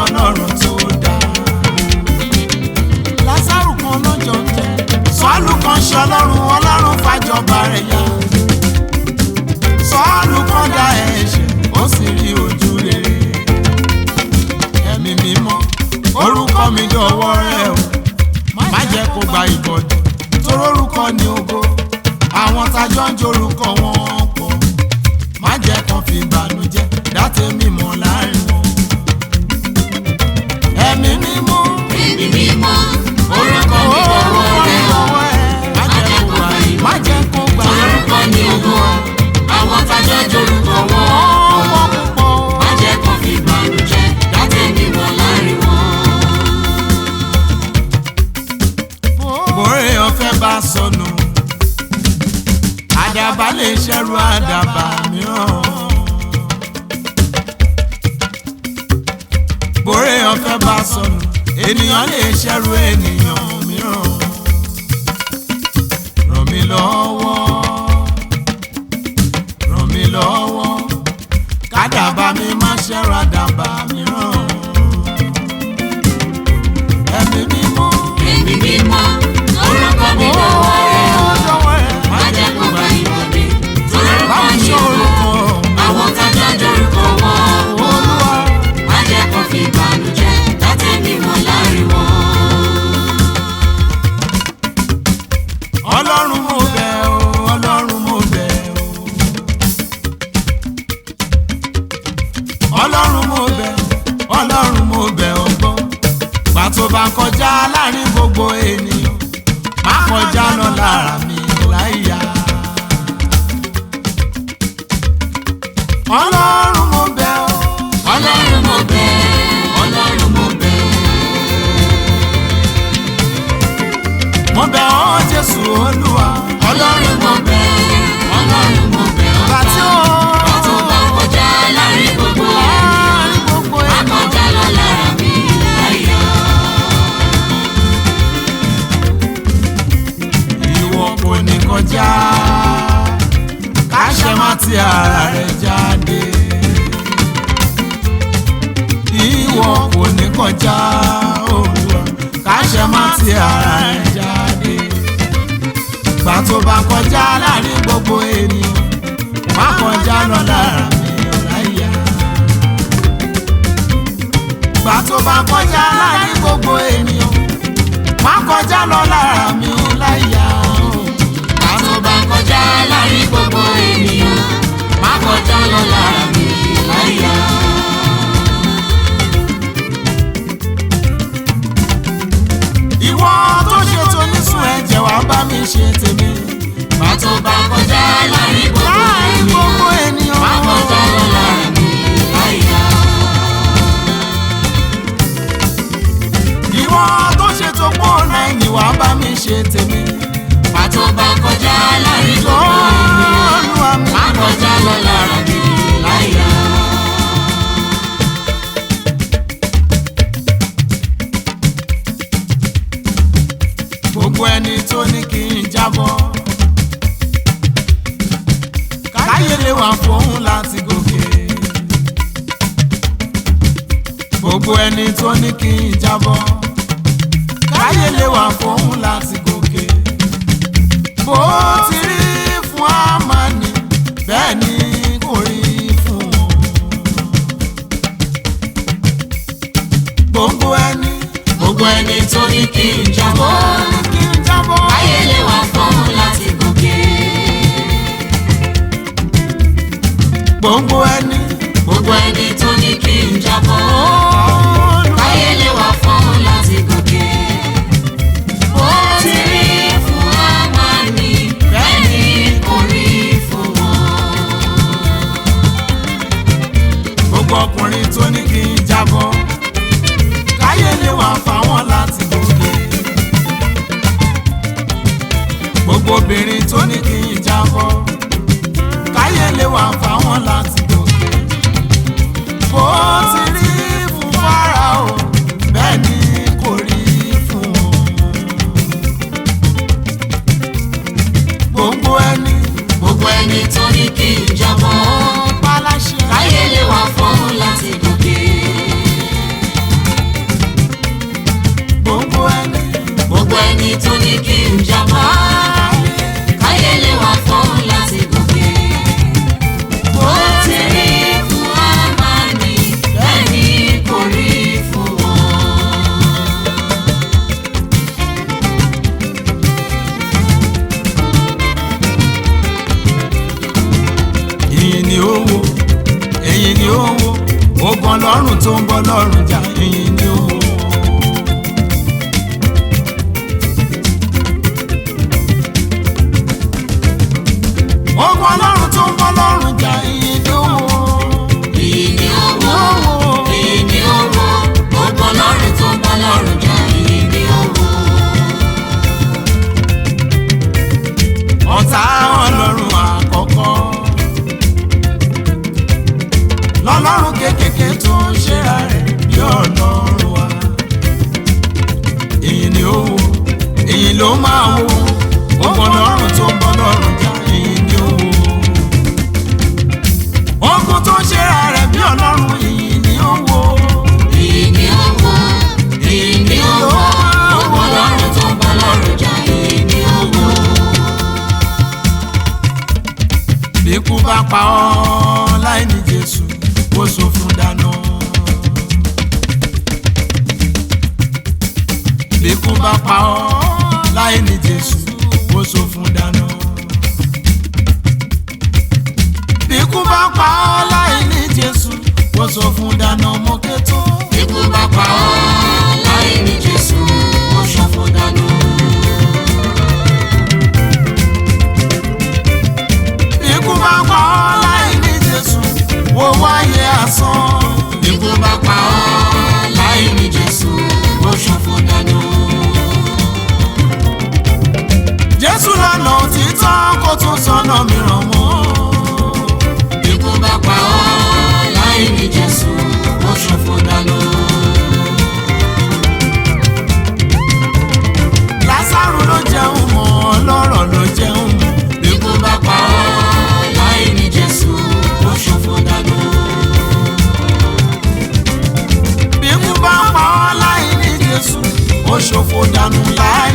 Ọlọ́run tó dá. Lásárù kan lọ́jọ́ jẹ Sọ́ọ̀lù kan ṣe Ọlọ́run fàjọba rẹ̀ yá. Sọ́ọ̀lù kan dá ẹ̀ṣẹ̀ ó sì rí ojú rere. Ẹ̀mí mímọ́ orúkọ mi dọ̀wọ́ rẹ o, má jẹ́ kó gba ìbọ̀dọ̀ torí orúkọ ni ògo. Àwọn tájọ́ ń jorúkọ wọn pọ̀, má jẹ́ kán fi ìbànújẹ́ dá tèmi mọ̀ láàrin wọn. Ẹ̀mí mímọ́ orúkọ mi dọ̀wọ́ rẹ o, má jẹ́ kó gba orúkọ ni ògo. Àwọn tájọ́ ń jorúkọ wọn pọ̀, má jẹ́ kán fi ìbànújẹ́ dá tèmi mọ̀ láàrin wọn. Bóre ọ̀fẹ́ bá sọnù, àdàbà lè ṣẹ́rù àdàbà mìíràn. Bóre ọ̀fẹ́ bá sọnù, ènìyàn lè ṣẹ́rù ènìyàn mìíràn. Ràn mí lọ́wọ́, kádàbà mi má ṣẹ́rù àdàbà mìíràn. Ẹ̀mí mímọ́ orúkọ mi dọ̀wọ́ rẹ o, má jẹ́ kó gba ìbọ̀dé torí orúkọ ni ògo. Àwọn tájọ́ ń jorúkọ wọn pọ̀, má jẹ́ kó fi ìbànújẹ́ dá tèmi mọ̀ láàrin wọn. Ọlọ́run mo bẹ̀ ọ́, Ọlọ́run mo bẹ̀ ọ́. Ọlọ́run mo bẹ̀ ọ́, Ọlọ́run mo bẹ̀ ọ́ gbọ́. Gbà tó bá kọjá láàrin gbogbo ènìyàn, má kọjá lọ lára mi láyà. Ọlọ́run mo bẹ̀ ọ́, Ọlọ́run mo bẹ̀, Ọlọ́run mo bẹ̀. mo bẹ̀ ọ́ Jésù Olúwa. Ọlọ́run mo bẹ̀, Ọlọ́run mo bẹ̀ ọ́. Gbà tí ó tó bá kọjá láàrin gbogbo ènìyàn, má kọjá lọ lára mi láyà. ìwọ kò ní kọjá, káṣẹ má ti ara rẹ̀ jáde. Ìwọ kò ní kọjá, Olúwa, káṣẹ má ti ara rẹ̀ jáde. Gbà tó bá kọjá láàrin gbogbo ènìyàn, má kọjá lọ lára mi láyà. Gbà tó bá kọjá láàrin gbogbo ènìyàn, má kọjá lọ lára mi láyà. tó bá kọjá láàrin gbogbo ènìyàn, má kọjá lọ lára mi láyà. Ìwọ tó ṣe tó nísùn ẹ̀jẹ̀ wá bá mi ṣe tèmi. tó bá kọjá láàrin gbogbo ènìyàn, má kọjá lọ lára mi láyà. Ìwọ tó ṣe tó pọ̀ náà ni wá bá mi ṣe tèmi. tó bá kọjá láàrin gbogbo ènìyàn, má kọjá lọ lára mi láyà. Gbogbo ẹni tó ní kí n jábọ́, káyé lè wà fóun láti gòkè. Gbogbo ẹni tó ní kí n jábọ́, káyé lè wà fóun láti gòkè. Bó ti rí fún Ámánì, bẹ́ẹ̀ ni kò rí fún wọn. Gbogbo ẹni tó ní kí n jábọ́, káyé lè wà fún láti gòkè. Gbogbo ẹni tó ní kí n jábọ́, káyé lè wà fún láti gòkè. Bó ti rí fún Ámánì, bẹ́ẹ̀ ni kò rí fún wọn. gbogbo ọkùnrin tó ní kí n jábọ́, káyé lè wà fáwọn láti gòkè. Gbogbo obìnrin tó ní kí n jábọ́, káyé lè wà fáwọn láti gòkè. Bó ti rí fún Fáráò, bẹ́ẹ̀ ni kò rí fún wọn. Gbogbo ẹni tó ní kí n jábọ́, paláṣẹ káyé lè wà fún láti gòkè. ogun ọlọ́run tó ń bọ́ lọ́rùn jà ìyìn ni ó. ogun ọlọ́run tó ń bọ́ lọ́rùn jà ìyìn ni ó. ìyìn ni ó wò, ìyìn ni ó wò, ogun ọlọ́run tó ń bọ́ lọ́rùn jà ìyìn ni ó wò. ọ̀tá ọlọ́run àkọ́kọ́ lọ́lọ́run kékèké tó ń ṣera rẹ̀ bí ọlọ́run wa. ìyìn ni ó wò, ìyìn ló máa wò, ogun ọlọ́run tó ń bọ́ lọ́rùn jà ìyìn ni ó wò. ogun tó ń ṣera rẹ̀ bí ọlọ́run ìyìn ni ó wò. ìyìn ni ó wò, ìyìn ni ó wò, ogun ọlọ́run tó ń bọ́ lọ́rùn jà ìyìn ni ó wò. bí ikú bá pa ọ́ láì ní Jésù ó sọ fún dáná. bí ikú bá pa ọ́ láì ní Jésù ó sọ fún dáná. bí ikú bá pa ọ́ láì ní Jésù ó sọ fún dáná mọ́kẹ́tọ́. bí ikú bá pa ọ́ láì ní Jésù ó sọ fún dáná. bí ikú bá pa ọ́ láì ní Jésù ó wáyé asán. bí ikú bá pa ọ́ láì ní Jésù ó sọ fún dáná. Jésù lọ́nà òtítọ́ kó tún sọ́nà mìíràn mọ́. bí ikú bá pa ọ́ láì ní Jésù ó sọ fún dáná. Lásárù ló jẹun mọ́, ọlọ́rọ̀ ló jẹun mọ́. bí ikú bá pa ọ́ láì ní Jésù ó sọ fún dáná. bí ikú bá pa ọ́ láì ní Jésù ó ṣòfò dànù láì